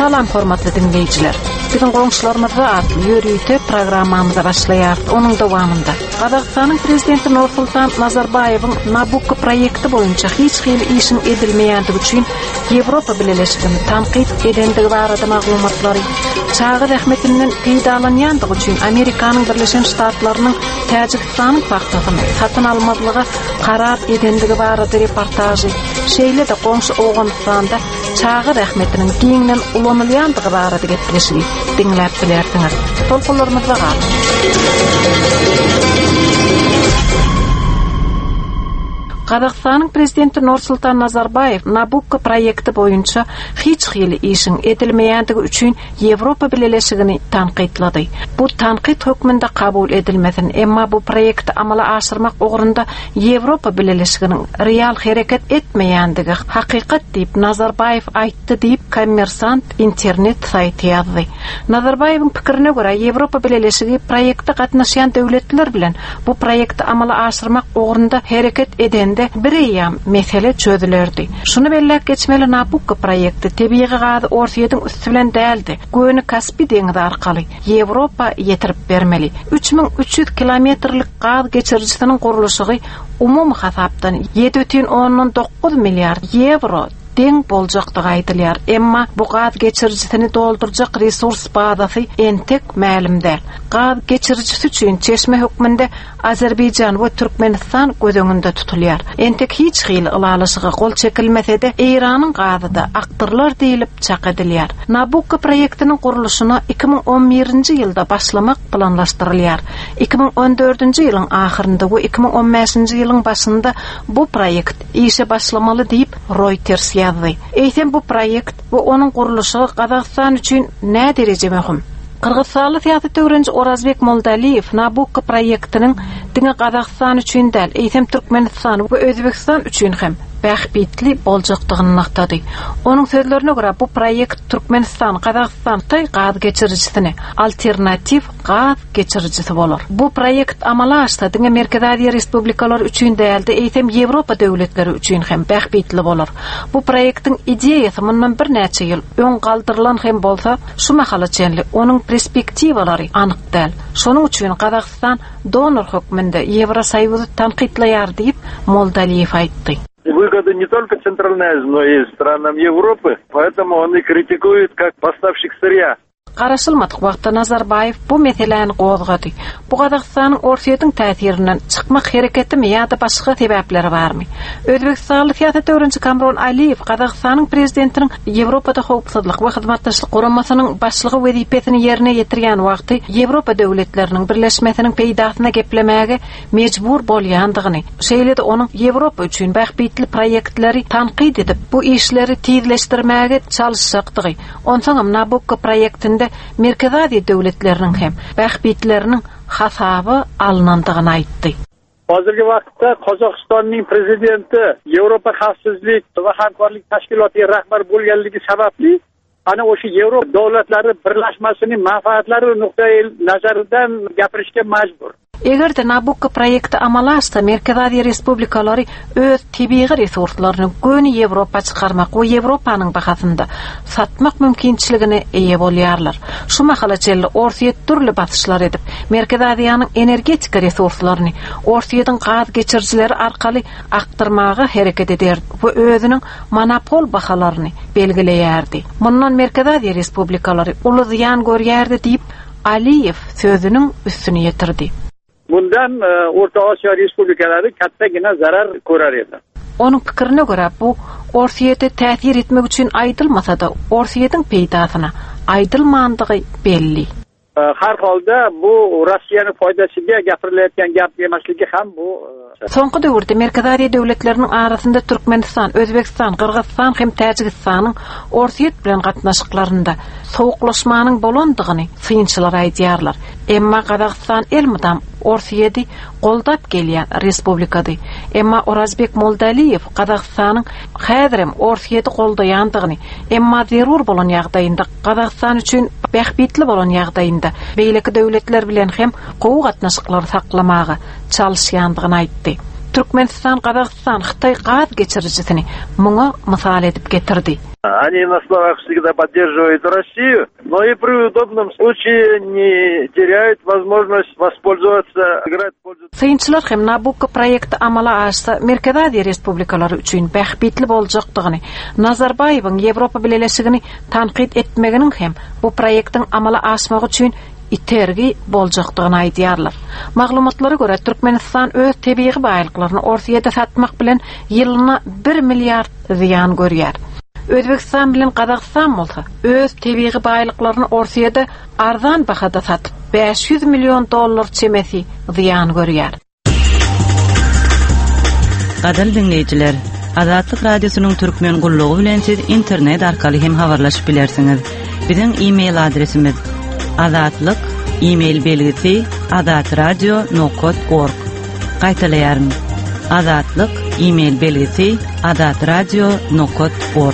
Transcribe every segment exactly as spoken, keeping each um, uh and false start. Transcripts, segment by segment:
Salam hormatly dinleyiciler. Bizim qoňşularymyza atly ýörüýte programmamyza başlaýar. Onuň dowamında Qazaqstanyň prezidenti Nursultan Nazarbayewiň Nabucco proýekti boýunça hiç hili işin edilmeýändigi üçin Ýewropa Birleşigini tanqid edendigi barada maglumatlary, çağı rahmetinden peýdalanýandygy üçin Amerikanyň Birleşen Ştatlarynyň Täjikistanyň paxtasyny satyn almadlygy karar edendigi barada reportajy, şeýle de goňşy Owganystanda çağı rahmetiniň giňinden ulanylýandygy barada gepleşigi dinläp bilersiňiz. Tolkunlarymyza gal. Qazaqstanyň prezidenti Nursultan Nazarbayev Nabucco proýekti boýunça hiç hili işin edilmeýändigi üçin Ýewropa Birleşigini tanqidlady. Bu tanqid hökmünde kabul edilmeden, emma bu proýekti amala aşyrmak ogrunda Ýewropa Birleşiginiň real hereket etmeýändigi hakykat diýip Nazarbayev aýtdy diýip Kommersant internet saýty ýazdy. Nazarbayewiň pikirine görä Ýewropa Birleşigi proýekde gatnaşýan döwletler bilen bu proýekti amala aşyrmak ogrunda hereket edende bir ýam mesele çözülerdi. Şunu bellek geçmeli Nabucco proýekti tebii gazy Orsiýadyň üstü bilen däldi. Göni Kaspy deňizi arkaly Ýewropa ýetirip bermeli. üç bin üç yüz kilometrlik gaz geçirjisiniň gurulşy umumy hasapdan ýedi бүтүн ондон dokuz milliard euro deň boljakdygy aýdylýar. Emma bu gaz geçirjisini doldurjak resurs bazasy entek ma'lumdär. Gaz geçirjisi üçin çeşme hökmünde Azerbaycan we Türkmenistan göz öňünde tutulýar. Entek hiç hili ılalaşyga gol çekilmese de Iranyň gazyda aktyrlar diýilip çak edilýär. Nabucco proýektiniň gurulşyny iki bin on birinji ýylda başlamak planlaşdyrylýar. iki bin on dördünji ýylyň ahyrynda we iki bin on beşinji ýylyň başynda bu proýekt işe başlamaly diýip Reuters ýazdy. Eýsem bu proýekt we onuň gurulşy Qazaqstan üçin nä derece möhüm? Qırgızstanly siýasat öwrençi Orazbek Moldaliyew Nabucco proýektiniň diňe Qazaqstan üçin däl, eýsem Türkmenistan we Özbekistan üçin hem bähbitli boljakdygyny naktady. Onuň sözlerine görä bu proýekt Türkmenistan, Qazaqstan taý gaz geçirjisine alternativ gaz geçirjisi bolar. Bu proýekt amala aşsa diňe Merkezi Aziýa respublikalar üçin däldi, eýsem Ýewropa döwletleri üçin hem bähbitli bolar. Bu proýektiň ideýasy mundan bir näçe ýyl öň galdyrylan hem bolsa, şu mahala çenli onuň perspektiwalary anyk däl. Şonuň üçin Qazaqstan donor hökmünde Ýewrosoýuzy tanqidlaýar diýip Moldaliyew aýtdy. Выгода не только Центральной Азии, но и странам Европы, поэтому он и критикует как поставщик сырья. Garaşylmadyk wagtda Nazarbayev bu meseleni gozgady. Bu Qazaqstanyň Orsiýadyň täsirinden çykmak hereketimi ýa-da başga sebäpleri barmy? Özbekistanly siýasat öwrençi Kamron Aliyev Qazaqstanyň prezidentiniň Ýewropada howpsuzlyk we hyzmatdaşlyk guramasynyň başlygy wezipesini ýerine ýetirýän wagty Ýewropa döwletleriniň birleşmesiniň peýdasyna geplemäge mejbur bolýandygyny, şeýle de onuň Ýewropa üçin bähbitli proýektleri tanqid edip bu işleri tizleşdirmäge çalışjakdygy. Onsoň Nabucco proýektinde Merkezi Aziýa döwletleriniň hem bähbitleriniň hasaby alınandygyny aýtdy. Hozirgi vaqtda Qozog'istonyň prezidenti Ýewropa Hawpsuzlik we Hamkorlik Taşkilatyna rahbar bolganligi sababli ana o'sha Yevropa dowlatlari birleşmesiniň manfaatlary nuqtai nazaridan gapirishga majbur. Eger de Nabucco proýekti amala aşsa Merkezi Aziýa respublikalary öz tebii resurslaryny göni Ýewropa çykarmak we Ýewropanyň bahasynda satmak mümkinçiligine eýe bolýarlar. Şu mahala çelli Orsiýa türli basyşlar edip Merkezi Aziýanyň energetik resurslaryny Orsiýadyň gaz geçirjileri arkaly aktyrmaga hereket eder we özüniň monopol bahalaryny belgileýärdi. Mundan Merkezi Aziýa respublikalary uly ziýan görýärdi diýip Aliyev sözüniň üstüne ýetirdi. Bundan Orta Osiyo respublikalary kattagina zarar ko'rar edi. Onuň pikirine görä bu Orsiýada täsir etmek üçin aýdylmasa da Orsiýadyň peýdasyna aýdylmandygy belli. Har holda bu Rossiýanyň foydasiga gapirilayotgan gap emasligi ham bu. Soňky döwürde Merkezi Aziýa döwletleriniň arasynda Türkmenistan, Özbekistan, Qırgızstan hem Täjikistanyň Orsiýet bilen gatnaşyklarynda sowuklaşmanyň bolandygyny synçylar aýdýarlar. Emma Qazaqstan elmydam Orsiýady goldap gelýän respublikady. Emma Orazbek Moldaliyew Qazaqstanyň häzirem Orsiýady goldaýandygyny, emma zerur bolan ýagdaýynda Qazaqstan üçin bähbitli bolan ýagdaýynda beýleki döwletler bilen hem gowy gatnaşyklary saklamagy çalışýandygyny aýtdy. Türkmenistan, Qazaqstan, Xitay gaz geçirjisini muňa mysal edip getirdi. Они на словах всегда поддерживают Россию, но и при удобном случае не теряют возможность воспользоваться, играть в пользу. Sayınçılar hem Nabucco proyekti amala aşsa Merkezi Respublikaları üçün bähbitli boljakdygyny, Nazarbayewiň Ýewropa Birleşigini tanqid etmeginiň hem bu proyektiň amala aşmagy üçün itergi boljakdygyny aýdýarlar. Maglumatlara görä Türkmenistan öz tebii baýlyklaryny ortaýa satmak bilen ýylyna bir milliard ziýan görýär. Özbekistan bilen Kazakistan bolsa öz tebii baýlyklaryny ortaýa arzan bahada satyp beş yüz milyon dollar çemesi ziýan görýär. Gadal dinleyijiler, Azatlyk Radiosynyň türkmen gullugy bilen siz internet arkaly hem habarlaşyp bilersiňiz. Biziň e-mail adresimiz azatlyk e-mail belgisi azatradio nokta org. Gaýtalaýaryn. Azatlyk e-mail belgisi azatradio nokta org.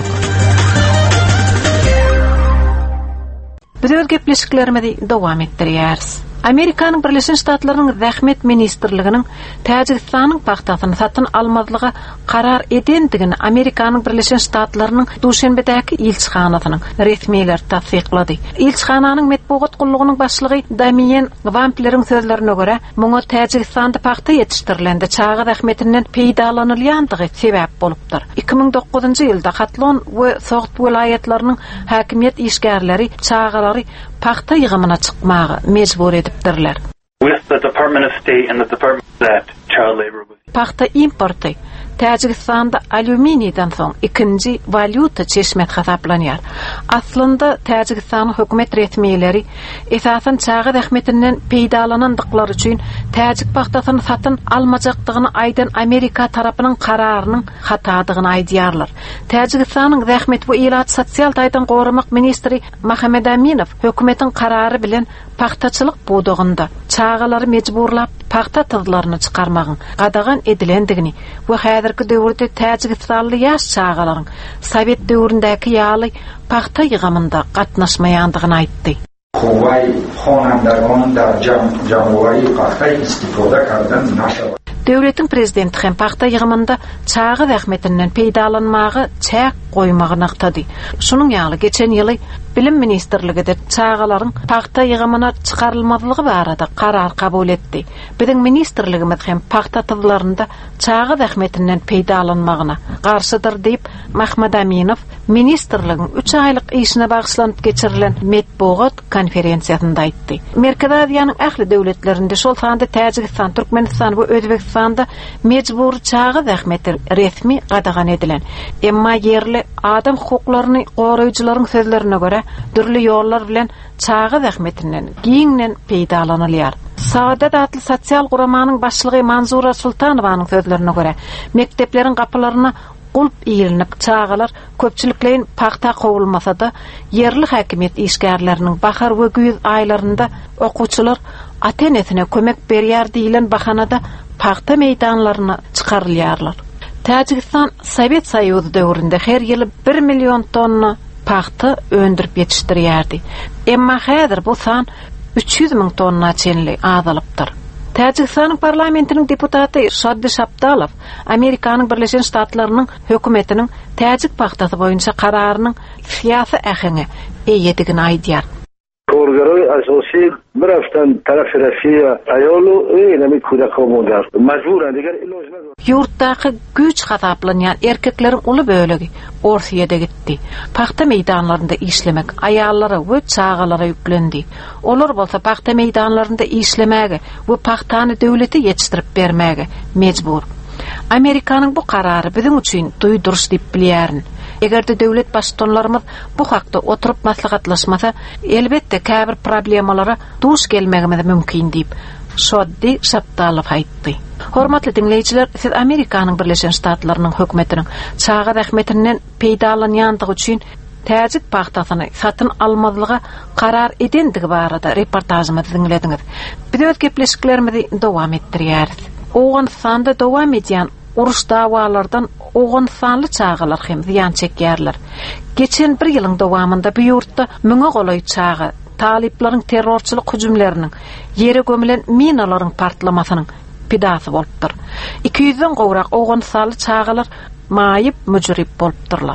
Biz gepleşiklerimizi dowam etdirýäris. Amerikanyň Birleşen Ştatlarynyň Rahmet Ministrliginiň Täjikistanyň paxtasyny satyn almazlyga karar edendigini Amerikanyň Birleşen Ştatlarynyň Duşanbedäki ilçihanasynyň resmiýetleri tasdiqlady. İlçihananyň metbuat gullugynyň başlygy Damien Vampler'in sözlerine görä, muňa Täjikistanda paxta ýetişdirilende çağa rahmetinden peýdalanylýandygy sebäp bolupdyr. iki ming dokuzunçy ýylda Katlon we Soğut vilayetleriniň häkimiýet işgärleri çağalary paxta ýygymyna çykmagy mejbur edipdirler. With the Department of State and the Department that Child Labor was paxta importy Täjikistanda alüminiydan soň ikinji valyuta çeşmet hasaplanýar. Aslynda Täjikistan hökümet resmiýetleri esasen çağa rahmetinden peýdalanandyklary üçin Täjik paxtasyny satyn almajakdygyny aýdan Amerika tarapynyň kararynyň hatadygyny aýdýarlar. Täjikistanyň rahmet we ilat sosial taýdan gorumak ministri Mahmed Aminow hökümetiň karary bilen paxtaçylyk budugynda çağalary mejburlap paxta tızlaryny çykarmagyň gadagan edilendigini we häzirki döwürde Täjikistanly ýaş çağalaryň Sowet döwründäki ýaly paxta ýygymynda gatnaşmaýandygyny aýtdy. Kovay xonandaganyň da jamhuriýet paxta istifoda kardan naşa. Döwletiň prezidenti hem paxta ýygymynda çağa rahmetinden peýdalanmagy çäk goýmagy naktady. Şunuň ýaly geçen ýyly Bilim Ministrligi de çağalaryň paxta ýygymyna çykarylmazlygy barada karar kabul etdi. Biziň ministrligimiz hem paxta tızlarynda çağa rahmetinden peýdalanmagyna garşydyr diýip Mahmed Aminow ministrligiň üç aýlyk işine bagşlanyp geçirilen metbuat konferensiýasynda aýtdy. Merkezi Aziýanyň ähli döwletlerinde şol sanda Täjikistan, Türkmenistan we Özbekistanda mejbur çağa rahmeti resmi gadagan edilen. Emma yerli adam hukuklaryny goraýjylaryň sözlerine görä dürli ýollar bilen çağa rahmetinden giňden peýdalanylýar. Saadet adly sosial guramanyň başlygy Manzura Sultanowanyň sözlerine görä mektepleriň gapylaryna gulp iýilinip çağalar köpçüliklerin paxta gowulmasa-da yerli häkimiýet işgärleriniň bahar we güýz aýlarynda okuwçylar ata-enesine kömek berýär diýilen bahanada paxta meýdanlaryna çykarylýarlar. Täjikistan Sowet Soýuzy döwründe her ýyly bir million tonna paxta öndürip ýetişdirýärdi. Emma häzir bu san üç yüz ming tonna çenli azalypdyr. Täjikistanyň parlamentiniň deputaty Şaddy Şapdalow Amerikanyň Birleşen Ştatlarynyň hökümetiniň Täjik paxtasy boýunça kararynyň syýasy ähenge eýedigini aýdýar. کارگرای اساسی برفتن طرف رسیه ایالو اینمی کودک مادر مجبورن دیگر علاج ندارن. Yurtdaky güç hasaplanýan erkekleriň uly bölegi ortaýa gitdi. Paxta meýdanlarynda işlemek aýallara we çağalara ýüklendi. Olar bolsa paxta meýdanlarynda işlemäge we paxtany döwleti ýetişdirip bermäge mejbur. Amerikanyň bu karary biziň üçin duýduruş diýip bilýärin. Egerde döwlet başçylarymyz bu hakda oturup maslahatlaşmasa, elbetde käbir problemalara duş gelmegimiz mümkin diýip Şaddy Şapdalow aýtdy. Hormatly dinleýijiler, siz Amerikanyň Birleşen Ştatlarynyň hökümetiniň çağa rahmetinden peýdalanýandygy üçin Täjik paxtasyny satyn almazlyga karar edendigi barada reportajymyzy dinlediňiz. Biz öz gepleşiklerimizi dowam etdirýäris. Owganstanda dowam edýän uruş dawalardan Owganstanly çağalar hem ziyan çekýärler. Geçen bir ýylyň dowamında bu ýurtda müňe golaý çağa taliplaryň terrorçylyk hüjümleriniň ýere gömülen minalaryň partlamasynyň pidasy bolupdyr. iki yüzden gowrak Owganstanly çağalar maýyp müjrip bolupdyrlar.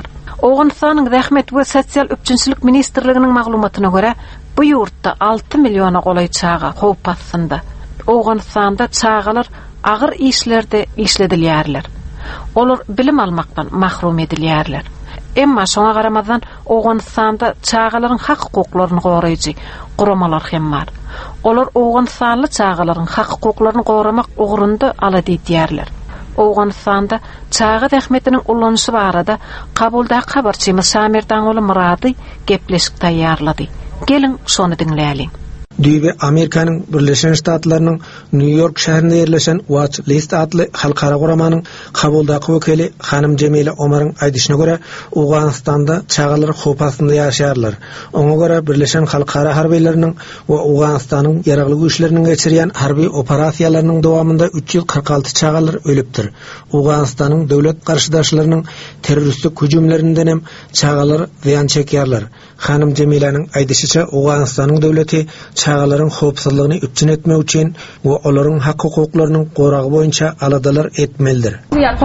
Oğunistanın Rəhmət we Sosial Üçinçilik Ministerligining maglumatyna görä, bu yurtda altı milyona golay çağa howp astynda. Oğunistanda çağalar ağır işlerde işledilýärler. Olar bilim almaktan mahrum edilýärler. Emma şoňa garamazdan Oğunistanda çağalaryň hak hukuklaryny goraýjy guramalar hem bar. Olar Oğunistanly çağalaryň hak hukuklaryny goramak ugrunda alady edýärler. Oğunistanda çağa rehmetinin ullanışı barada kabulda habarçymyz Samirdan oly Murady gepleşik taýýarlady. Gelin şonu dinläýäliň. Düýbe Amerikanyň Birleşen Ştatlarynyň New York şäherinde ýerleşen Watch List adly halkara guramanyň kabuldaky wekili Hanym Jemile Omaryň aýdyşyna görä, Owganistanda çağalar howp astynda ýaşaýarlar. Oňa görä Birleşen Halkara harbiýleriniň we Owganistanyň ýaragly güýçleriniň geçirýän harby operasiýalarynyň dowamında üç ýyl kırk alty çağalar ölüpdir. Owganistanyň döwlet garşydaşlarynyň terroristlik hüjümlerinden hem çağalar ziýan çekýärler. Hanym Jemile'niň aýdyşyça Owganistanyň döwleti çağalaryň howpsuzlygyny üçin etmek üçin we olaryň hak hukuklarynyň goragy boýunça aladalar etmelidir.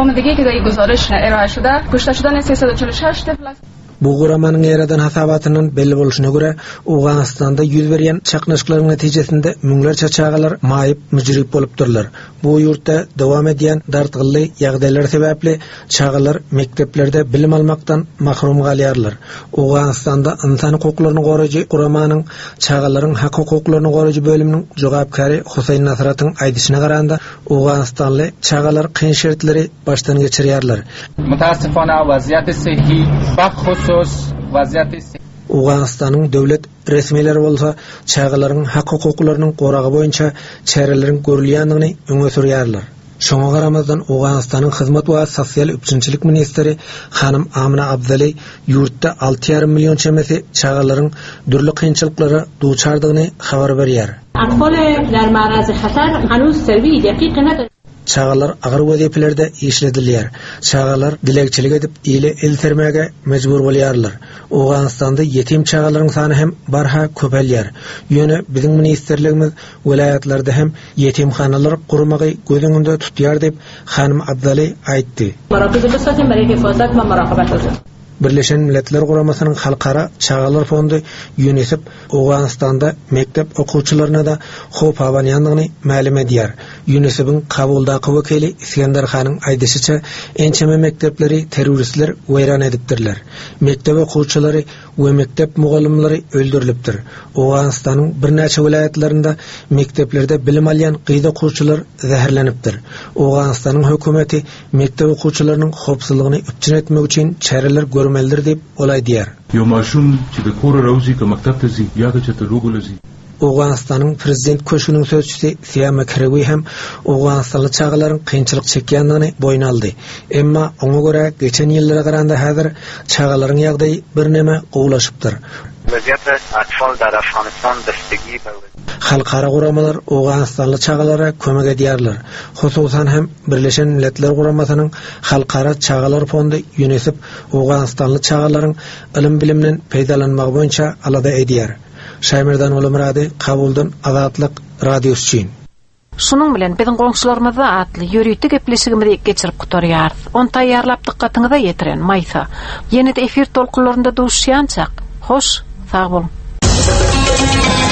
Bu guramanyň ýaradan hasabatynyň belli boluşyna görä, Owganistanda ýüz berýän çaknaşyklaryň netijesinde müňlerçe çağalar maýyp müjrip bolupdyrlar. Bu ýurtda dowam edýän dartgylly ýagdaýlar sebäpli çağalar mekteplerde bilim almaktan mahrum galýarlar. Owganistanda insan hukuklaryny goraýjy guramanyň çağalaryň hak hukuklaryny goraýjy bölüminiň jogapkary Husayn Nasratyň aýdyşyna garanda, Owganistanly çağalar kyn şertleri başdan geçirýärler. Mutaassyfana waziýaty sihhi bahus Owganistanyň döwlet resmiýetleri bolsa çağalaryň hak hukuklarynyň goragy boýunça çärelerin görülýändigini öňe sürýärler. Şoňa garamazdan Owganistanyň hyzmat we sosial üçinçilik ministeri Hanym Amina Abdali ýurtda alty ýarym million çemesi çağalaryň dürli kynçylyklary duçardygyny habar berýär. Atfal در معرض خطر هنوز سروی دقیق نداره. Çağalar agyr wezipelerde işledilýär. Çağalar dilekçilik edip ýyly el sermäge mejbur bolýarlar. Owganistanda ýetim çağalaryň sany hem barha köpelýär. Ýöne biziň ministerligimiz welaýatlarda hem ýetimhanalar gurmagy gözüňünde tutýar dep Hanym Abdali aýtdy. Birleşen Milletler Guramasynyň halkara çağalar fondy UNICEF Owganistanda mektep okuwçylaryna da howp awanýandygyny ma'lum edýär. UNICEF'iň kabuldaky wekili İskender Hanyň aýdyşyça ençeme mektepleri terroristler weýran edipdirler. Mektep okuwçylary we mektep mugallimleri öldürilipdir. Owganistanyň bir näçe welaýatlarynda mekteplerde bilim alýan gyýda okuwçylar zäherlenipdir. Owganistanyň hökümeti mektep okuwçylarynyň howpsuzlygyny üçin etmek üçin çäreler görmelidir dep olay diýär. Ýa-maşum çyda kora rawzi ka maktabda zi ýa-da çata rugulazi. Owganistanyň prezident köşüniň sözçüsi Siyama Karewi hem Owganistanly çağalaryň kynçylyk çekýändigini boýun aldy. Emma oňa görä geçen ýyllara garanda häzir çağalaryň ýagdaýy birneme gowlaşypdyr. Halkara guramalar Owganistanly çağalara kömek edýärler. Hususan hem Birleşen Milletler Guramasynyň halkara çağalar fondy UNICEF Owganistanly çağalaryň ilim bilimden peýdalanmagy boýunça alada edýär. Şaýmyrdan oly Murady, Kabuldan Azatlyk radiosu üçin. Şunun bilen biziň goňşularymyza atly ýürüýtik gepleşigimizi geçirip gutarýar. On taýýarlap dikkatyňyza ýetiren Maýsa. Ýene-de efir tolkunlarynda duşýançak. Hoş, sag bolun.